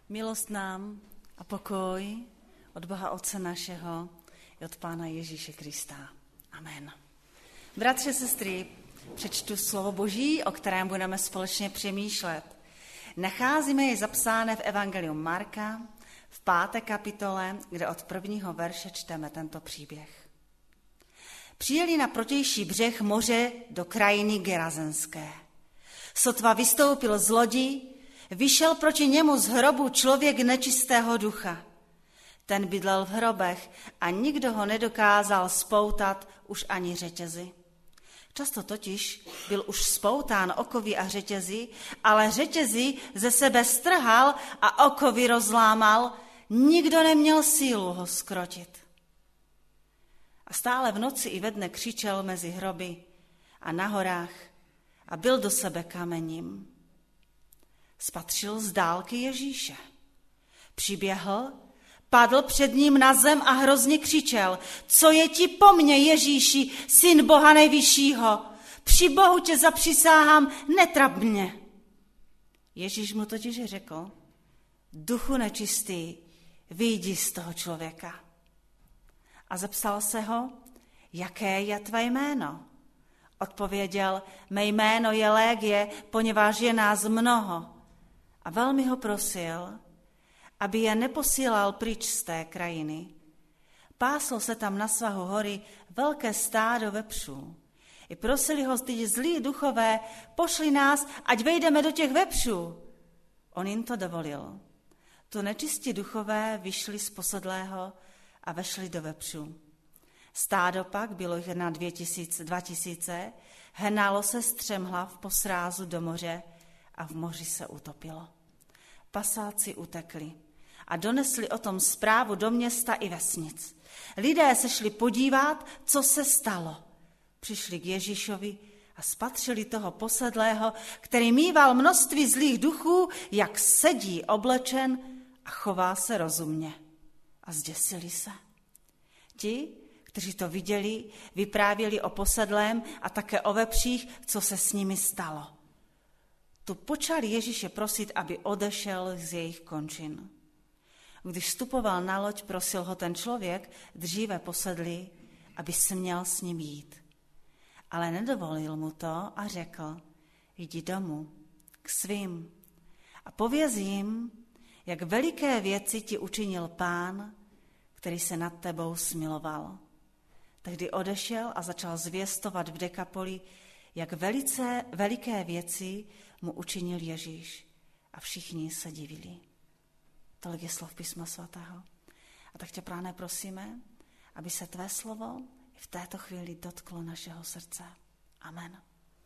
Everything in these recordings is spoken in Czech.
Milost nám a pokoj od Boha Otce našeho i od Pána Ježíše Krista. Amen. Bratři, sestry, přečtu slovo Boží, o kterém budeme společně přemýšlet. Nacházíme je zapsáné v Evangeliu Marka v 5. kapitole, kde od 1. verše čteme tento příběh. Přijeli na protější břeh moře do krajiny Gerazenské. Sotva vystoupil z lodi, vyšel proti němu z hrobu člověk nečistého ducha. Ten bydlel v hrobech a nikdo ho nedokázal spoutat už ani řetězy. Často totiž byl už spoután okovy a řetězy, ale řetězy ze sebe strhal a okovy rozlámal, nikdo neměl sílu ho zkrotit. A stále v noci i ve dne křičel mezi hroby a na horách a byl do sebe kamením. Spatřil z dálky Ježíše. Přiběhl, padl před ním na zem a hrozně křičel: Co je ti po mně, Ježíši, syn Boha nejvyššího? Při Bohu tě zapřisáhám, netrap mě. Ježíš mu totiž řekl: Duchu nečistý, vyjdi z toho člověka. A zeptal se ho: Jaké je tvé jméno? Odpověděl: Mé jméno je Légie, poněvadž je nás mnoho. A velmi ho prosil, aby je neposílal pryč z té krajiny. Páslo se tam na svahu hory velké stádo vepřů. I prosili ho ty zlí duchové: Pošli nás, ať vejdeme do těch vepřů. On jim to dovolil. To nečistí duchové vyšli z posedlého a vešli do vepřů. Stádo pak, bylo jich na 2000, hnalo se střemhlav po srázu do moře a v moři se utopilo. Pasáci utekli a donesli o tom zprávu do města i vesnic. Lidé se šli podívat, co se stalo. Přišli k Ježíšovi a spatřili toho posedlého, který mýval množství zlých duchů, jak sedí oblečen a chová se rozumně. A zděsili se. Ti, kteří to viděli, vyprávěli o posedlém a také o vepřích, co se s nimi stalo. Tu počali Ježíše prosit, aby odešel z jejich končin. Když vstupoval na loď, prosil ho ten člověk, dříve posedlý, aby směl s ním jít. Ale nedovolil mu to a řekl: Jdi domů k svým a pověz jim, jak veliké věci ti učinil Pán, který se nad tebou smiloval. Tehdy odešel a začal zvěstovat v Dekapoli, jak veliké věci mu učinil Ježíš. A všichni se divili. Tolik je slov písma svatého. A tak tě, Páne, prosíme, aby se tvé slovo v této chvíli dotklo našeho srdce. Amen.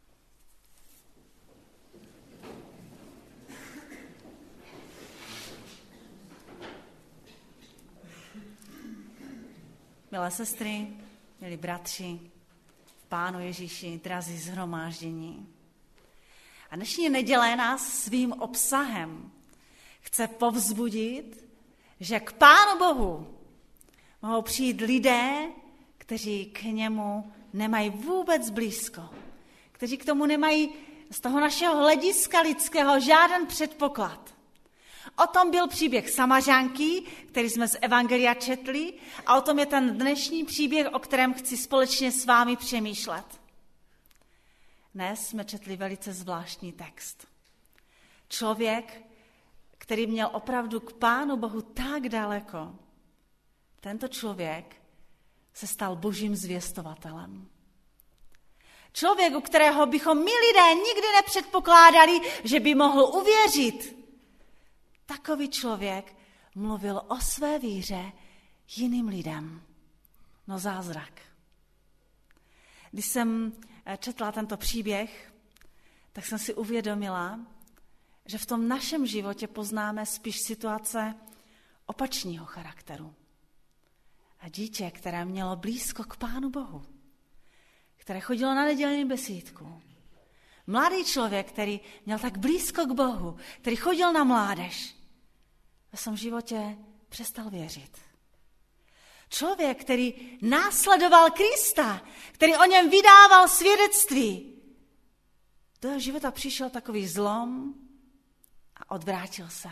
Milé sestry, milí bratři, v Pánu Ježíši, drazí shromáždění. A dnešní neděle nás svým obsahem chce povzbudit, že k Pánu Bohu mohou přijít lidé, kteří k němu nemají vůbec blízko, kteří k tomu nemají z toho našeho hlediska lidského žádný předpoklad. O tom byl příběh Samařanky, který jsme z Evangelia četli, a o tom je ten dnešní příběh, o kterém chci společně s vámi přemýšlet. Dnes jsme četli velice zvláštní text. Člověk, který měl opravdu k Pánu Bohu tak daleko, tento člověk se stal božím zvěstovatelem. Člověk, u kterého bychom my lidé nikdy nepředpokládali, že by mohl uvěřit. Takový člověk mluvil o své víře jiným lidem. No zázrak. Když jsem četla tento příběh, tak jsem si uvědomila, že v tom našem životě poznáme spíš situace opačného charakteru. A dítě, které mělo blízko k Pánu Bohu, které chodilo na nedělní besídku. Mladý člověk, který měl tak blízko k Bohu, který chodil na mládež, ve svém životě přestal věřit. Člověk, který následoval Krista, který o něm vydával svědectví, do jeho života přišel takový zlom a odvrátil se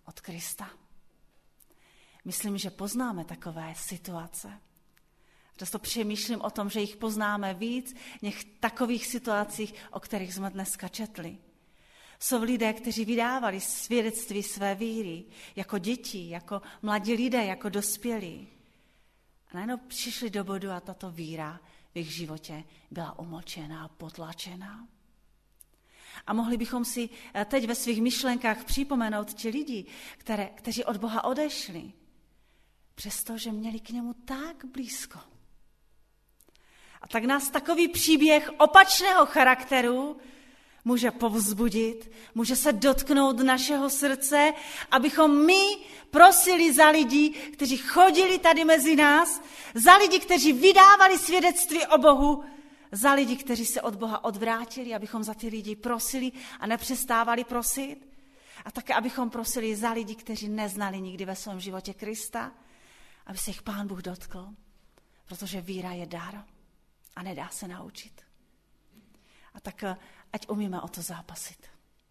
od Krista. Myslím, že poznáme takové situace. Často přemýšlím o tom, že jich poznáme víc, než takových situacích, o kterých jsme dneska četli. Jsou lidé, kteří vydávali svědectví své víry, jako děti, jako mladí lidé, jako dospělí. A najednou přišli do bodu a tato víra v jejich životě byla umlčená, potlačená. A mohli bychom si teď ve svých myšlenkách připomenout ti lidi, kteří od Boha odešli, přestože měli k němu tak blízko. A tak nás takový příběh opačného charakteru může povzbudit, může se dotknout našeho srdce, abychom my prosili za lidi, kteří chodili tady mezi nás, za lidi, kteří vydávali svědectví o Bohu, za lidi, kteří se od Boha odvrátili, abychom za ty lidi prosili a nepřestávali prosit. A také, abychom prosili za lidi, kteří neznali nikdy ve svém životě Krista, aby se jich Pán Bůh dotkl, protože víra je dar a nedá se naučit. A tak ať umíme o to zápasit.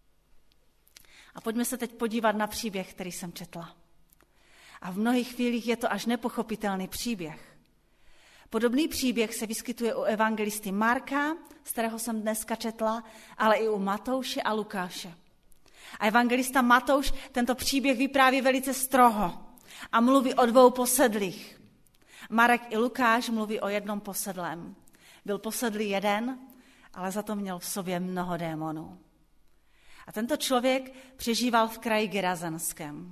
A pojďme se teď podívat na příběh, který jsem četla. A v mnohých chvílích je to až nepochopitelný příběh. Podobný příběh se vyskytuje u evangelisty Marka, z kterého jsem dneska četla, ale i u Matouše a Lukáše. A evangelista Matouš tento příběh vypráví velice stroho a mluví o 2 posedlých. Marek i Lukáš mluví o jednom posedlém. Byl posedlý jeden, ale za to měl v sobě mnoho démonů. A tento člověk přežíval v kraji Gerazenském.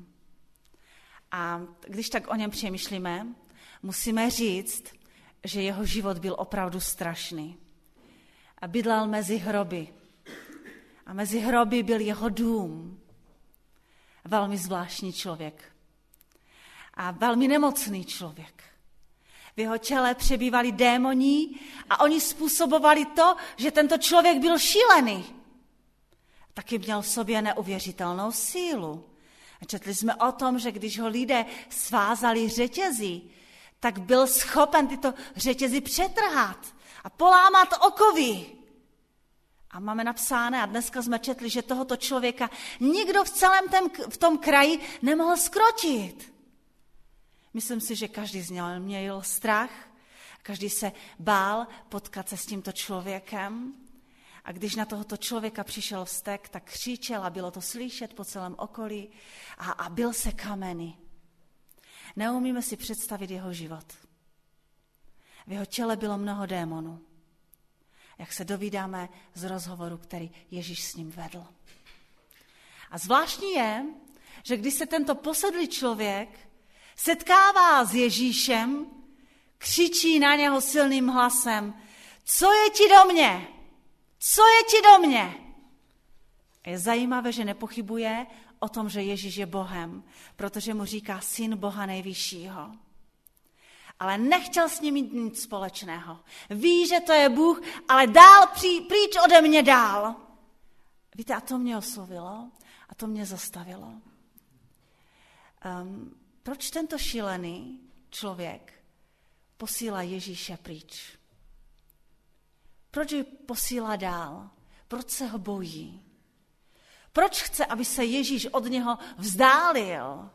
A když tak o něm přemýšlíme, musíme říct, že jeho život byl opravdu strašný. A bydlel mezi hroby. A mezi hroby byl jeho dům. Velmi zvláštní člověk. A velmi nemocný člověk. V jeho těle přebývali démoni a oni způsobovali to, že tento člověk byl šílený. Taky měl v sobě neuvěřitelnou sílu. A četli jsme o tom, že když ho lidé svázali řetězy, tak byl schopen tyto řetězy přetrhat a polámat okovy. A máme napsáno, a dneska jsme četli, že tohoto člověka nikdo v celém v tom kraji nemohl zkrotit. Myslím si, že každý z něj měl strach, každý se bál potkat se s tímto člověkem. A když na tohoto člověka přišel vztek, tak křičel a bylo to slyšet po celém okolí a bil se kameny. Neumíme si představit jeho život. V jeho těle bylo mnoho démonů. Jak se dovídáme z rozhovoru, který Ježíš s ním vedl. A zvláštní je, že když se tento posedlý člověk setkává s Ježíšem, křičí na něho silným hlasem: co je ti do mě? Co je ti do mě? A je zajímavé, že nepochybuje o tom, že Ježíš je Bohem, protože mu říká syn Boha nejvyššího. Ale nechtěl s ním mít nic společného. Ví, že to je Bůh, ale dál pryč ode mě dál. Víte, a to mě oslovilo a to mě zastavilo. Proč tento šílený člověk posílá Ježíše pryč? Proč ji posílá dál? Proč se ho bojí? Proč chce, aby se Ježíš od něho vzdálil?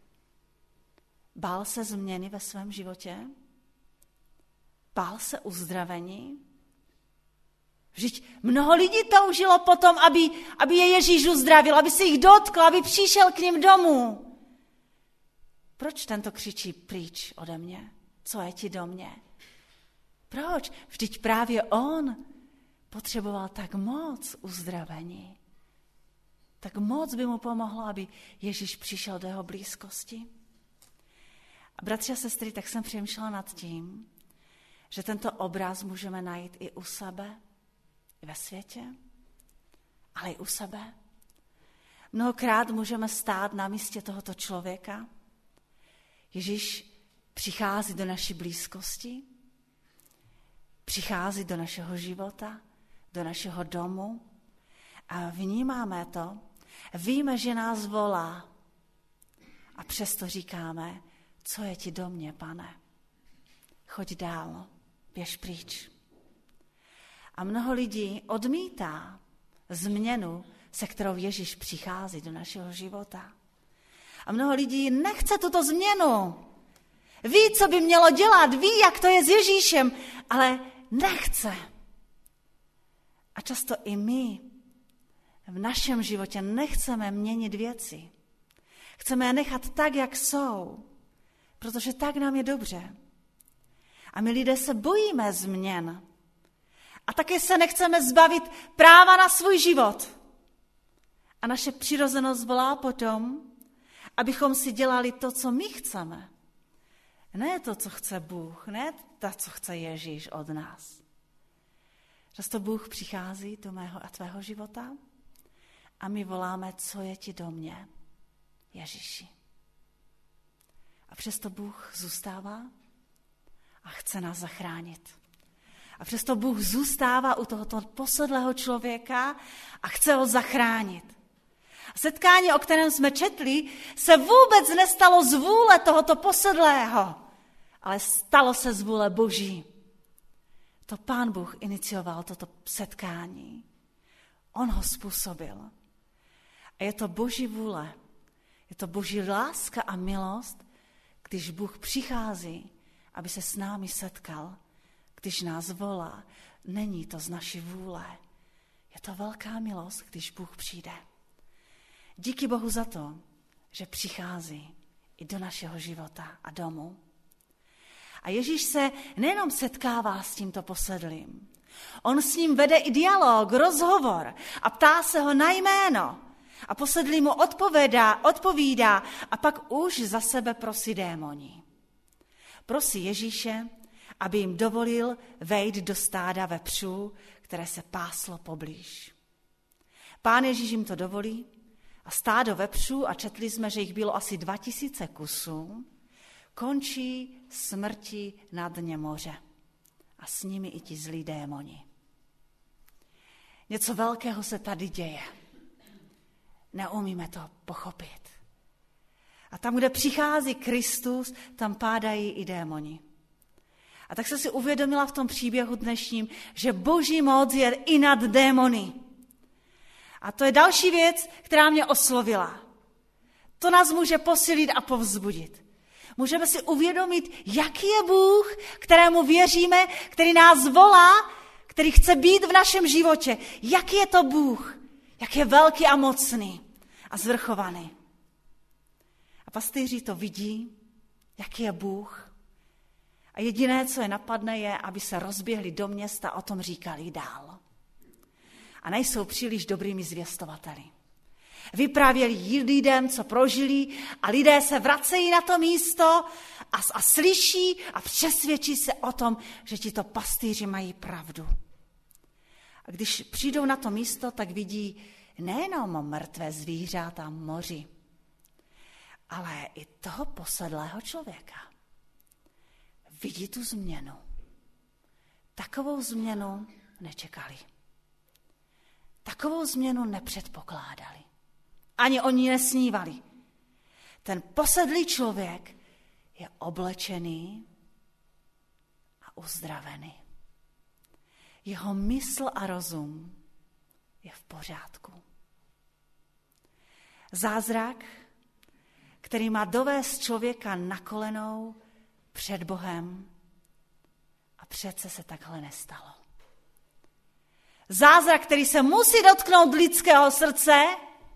Bál se změny ve svém životě? Bál se uzdravení? Vždyť mnoho lidí toužilo potom, aby je Ježíš uzdravil, aby se jich dotkl, aby přišel k ním domů. Proč tento křičí pryč ode mě? Co je ti do mě? Proč? Vždyť právě on potřeboval tak moc uzdravení. Tak moc by mu pomohlo, aby Ježíš přišel do jeho blízkosti. A bratři a sestry, tak jsem přemýšlela nad tím, že tento obraz můžeme najít i u sebe, i ve světě, ale i u sebe. Mnohokrát můžeme stát na místě tohoto člověka. Ježíš přichází do naší blízkosti, přichází do našeho života, do našeho domu a vnímáme to, víme, že nás volá a přesto říkáme: co je ti do mě, Pane? Choď dál, běž pryč. A mnoho lidí odmítá změnu, se kterou Ježíš přichází do našeho života. A mnoho lidí nechce tuto změnu. Ví, co by mělo dělat, ví, jak to je s Ježíšem, ale nechce. A často i my v našem životě nechceme měnit věci. Chceme je nechat tak, jak jsou, protože tak nám je dobře. A my lidé se bojíme změn. A také se nechceme zbavit práva na svůj život. A naše přirozenost volá potom, abychom si dělali to, co my chceme. Ne to, co chce Bůh, ne to, co chce Ježíš od nás. Často Bůh přichází do mého a tvého života a my voláme, co je ti do mě, Ježíši. A přesto Bůh zůstává a chce nás zachránit. A přesto Bůh zůstává u tohoto posedlého člověka a chce ho zachránit. Setkání, o kterém jsme četli, se vůbec nestalo z vůle tohoto posedlého, ale stalo se z vůle Boží. To Pán Bůh inicioval toto setkání. On ho způsobil. A je to Boží vůle, je to Boží láska a milost, když Bůh přichází, aby se s námi setkal, když nás volá. Není to z naší vůle. Je to velká milost, když Bůh přijde. Díky Bohu za to, že přichází i do našeho života a domu. A Ježíš se nejenom setkává s tímto posedlým. On s ním vede i dialog, rozhovor a ptá se ho na jméno. A posedlý mu odpovídá a pak už za sebe prosí démoni. Prosí Ježíše, aby jim dovolil vejít do stáda vepřů, které se páslo poblíž. Pán Ježíš jim to dovolí a stádo vepřů, a četli jsme, že jich bylo asi 2000 kusů, končí smrti na dně moře. A s nimi i ti zlí démoni. Něco velkého se tady děje. Neumíme to pochopit. A tam, kde přichází Kristus, tam pádají i démoni. A tak jsem si uvědomila v tom příběhu dnešním, že Boží moc je i nad démony. A to je další věc, která mě oslovila. To nás může posílit a povzbudit. Můžeme si uvědomit, jaký je Bůh, kterému věříme, který nás volá, který chce být v našem životě. Jaký je to Bůh, jak je velký a mocný a zvrchovaný. A pastýři to vidí, jaký je Bůh. A jediné, co je napadne, je, aby se rozběhli do města a o tom říkali dál. A nejsou příliš dobrými zvěstovateli. Vyprávěli lidem, co prožili, a lidé se vracejí na to místo a slyší a přesvědčí se o tom, že tito pastýři mají pravdu. A když přijdou na to místo, tak vidí nejenom mrtvé zvířata moři, ale i toho posedlého člověka. Vidí tu změnu. Takovou změnu nečekali. Takovou změnu nepředpokládali. Ani oni nesnívali. Ten posedlý člověk je oblečený a uzdravený. Jeho mysl a rozum je v pořádku. Zázrak, který má dovést člověka na kolenou před Bohem, a přece se takhle nestalo. Zázrak, který se musí dotknout lidského srdce,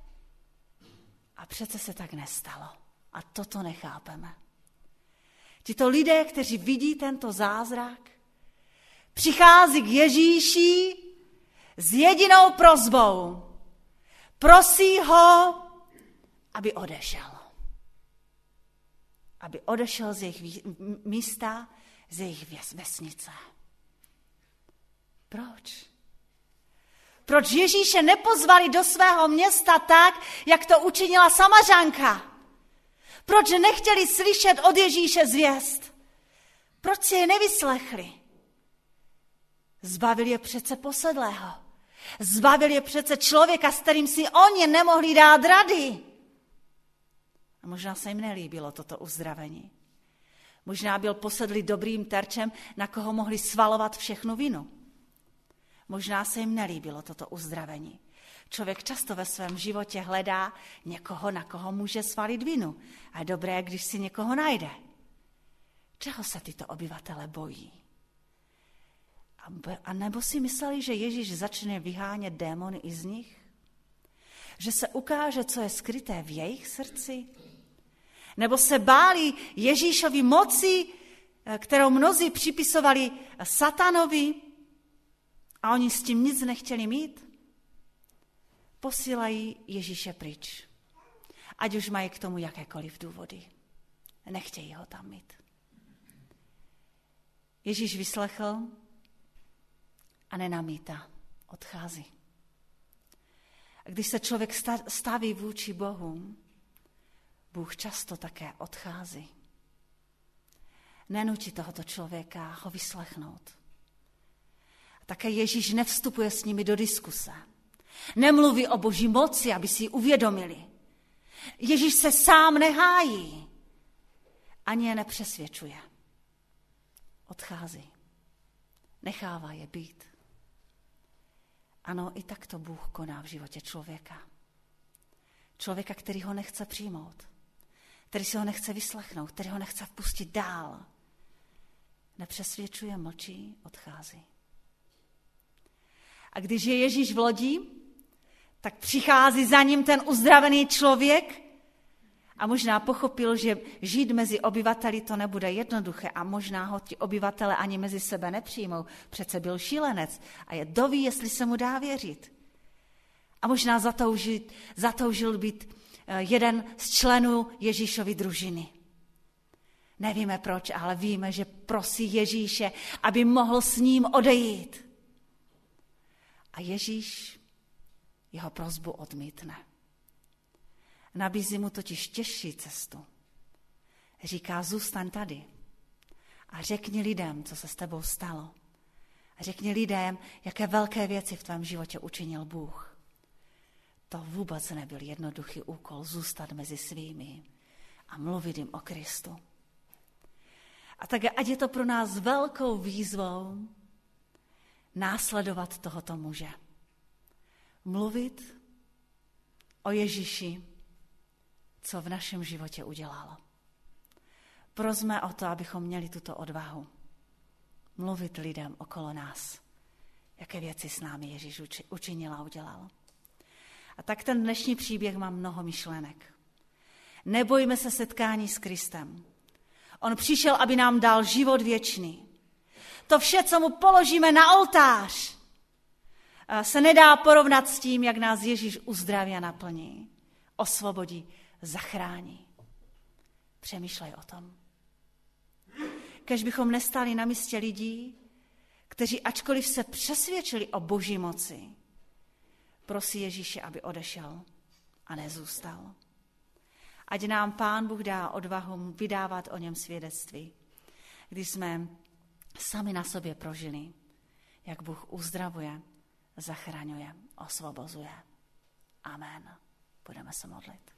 a přece se tak nestalo. A toto nechápeme. Tito lidé, kteří vidí tento zázrak, přichází k Ježíši s jedinou prosbou. Prosí ho, aby odešel. Aby odešel z jejich místa, z jejich vesnice. Proč? Proč Ježíše nepozvali do svého města tak, jak to učinila Samařanka? Proč nechtěli slyšet od Ježíše zvěst? Proč si je nevyslechli? Zbavil je přece posedlého. Zbavil je přece člověka, s kterým si oni nemohli dát rady. A možná se jim nelíbilo toto uzdravení. Možná byl posedlý dobrým terčem, na koho mohli svalovat všechnu vinu. Možná se jim nelíbilo toto uzdravení. Člověk často ve svém životě hledá někoho, na koho může svalit vinu. A je dobré, když si někoho najde. Čeho se tyto obyvatele bojí? A nebo si mysleli, že Ježíš začne vyhánět démony i z nich? Že se ukáže, co je skryté v jejich srdci? Nebo se báli Ježíšovi moci, kterou mnozí připisovali satanovi a oni s tím nic nechtěli mít? Posílají Ježíše pryč. Ať už mají k tomu jakékoliv důvody. Nechtějí ho tam mít. Ježíš vyslechl a nenamítá. Odchází. A když se člověk staví vůči Bohu, Bůh často také odchází. Nenutí tohoto člověka ho vyslechnout. A také Ježíš nevstupuje s nimi do diskuse. Nemluví o Boží moci, aby si ji uvědomili. Ježíš se sám nehájí. Ani je nepřesvědčuje. Odchází. Nechává je být. Ano, i takto Bůh koná v životě člověka. Člověka, který ho nechce přijmout. Který si ho nechce vyslechnout, který ho nechce vpustit dál. Nepřesvědčuje, mlčí, odchází. A když je Ježíš v lodi, tak přichází za ním ten uzdravený člověk a možná pochopil, že žít mezi obyvateli to nebude jednoduché a možná ho ti obyvatele ani mezi sebe nepřijmou. Přece byl šílenec a je doví, jestli se mu dá věřit. A možná zatoužil být jeden z členů Ježíšovy družiny. Nevíme proč, ale víme, že prosí Ježíše, aby mohl s ním odejít. A Ježíš jeho prosbu odmítne. Nabízí mu totiž těžší cestu. Říká, zůstaň tady a řekni lidem, co se s tebou stalo. A řekni lidem, jaké velké věci v tvém životě učinil Bůh. To vůbec nebyl jednoduchý úkol zůstat mezi svými a mluvit jim o Kristu. A tak ať je to pro nás velkou výzvou následovat tohoto muže. Mluvit o Ježíši, co v našem životě udělalo. Prosme o to, abychom měli tuto odvahu. Mluvit lidem okolo nás, jaké věci s námi Ježíš učinil a udělal. A tak ten dnešní příběh má mnoho myšlenek. Nebojme se setkání s Kristem. On přišel, aby nám dal život věčný. To vše, co mu položíme na oltář, se nedá porovnat s tím, jak nás Ježíš uzdraví a naplní, osvobodí, zachrání. Přemýšlej o tom. Kéž bychom nestáli na místě lidí, kteří ačkoliv se přesvědčili o Boží moci, prosí Ježíše, aby odešel a nezůstal. Ať nám Pán Bůh dá odvahu vydávat o něm svědectví, když jsme sami na sobě prožili, jak Bůh uzdravuje, zachraňuje, osvobozuje. Amen. Budeme se modlit.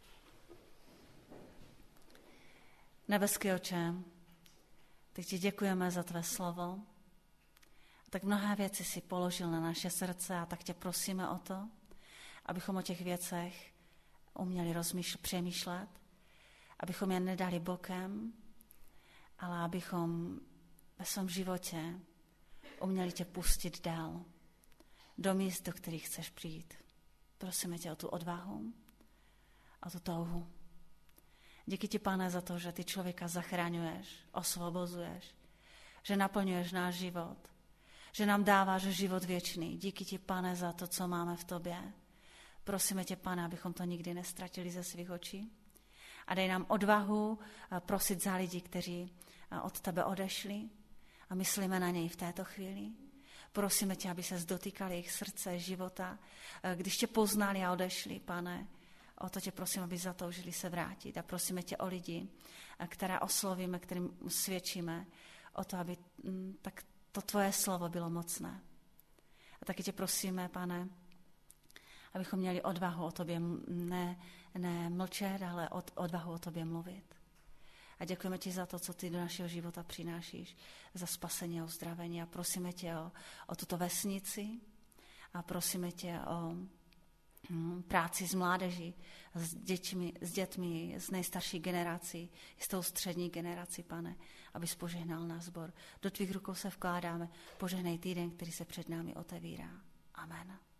Nebeský Otče, teď ti děkujeme za tvé slovo. Tak mnohé věci si položil na naše srdce a tak tě prosíme o to, abychom o těch věcech uměli přemýšlet, abychom je nedali bokem, ale abychom ve svém životě uměli tě pustit dál do míst, do kterých chceš přijít. Prosíme tě o tu odvahu a tu touhu. Díky ti, Pane, za to, že ty člověka zachraňuješ, osvobozuješ, že naplňuješ náš život, že nám dáváš život věčný. Díky ti, Pane, za to, co máme v tobě. Prosíme tě, Pane, abychom to nikdy nestratili ze svých očí. A dej nám odvahu prosit za lidi, kteří od tebe odešli a myslíme na něj v této chvíli. Prosíme tě, aby se dotýkali jejich srdce, života. Když tě poznali a odešli, Pane, o to tě prosím, aby zatoužili se vrátit. A prosíme tě o lidi, které oslovíme, kterým svědčíme, o to, aby tak to tvoje slovo bylo mocné. A taky tě prosíme, Pane, abychom měli odvahu o tobě ne mlčet, ale odvahu o tobě mluvit. A děkujeme ti za to, co ty do našeho života přinášíš, za spasení a uzdravení. A prosíme tě o tuto vesnici a prosíme tě práci s mládeží, s dětmi, s nejstarší generací, s tou střední generací, Pane, abys požehnal náš sbor. Do tvých rukou se vkládáme, požehnej týden, který se před námi otevírá. Amen.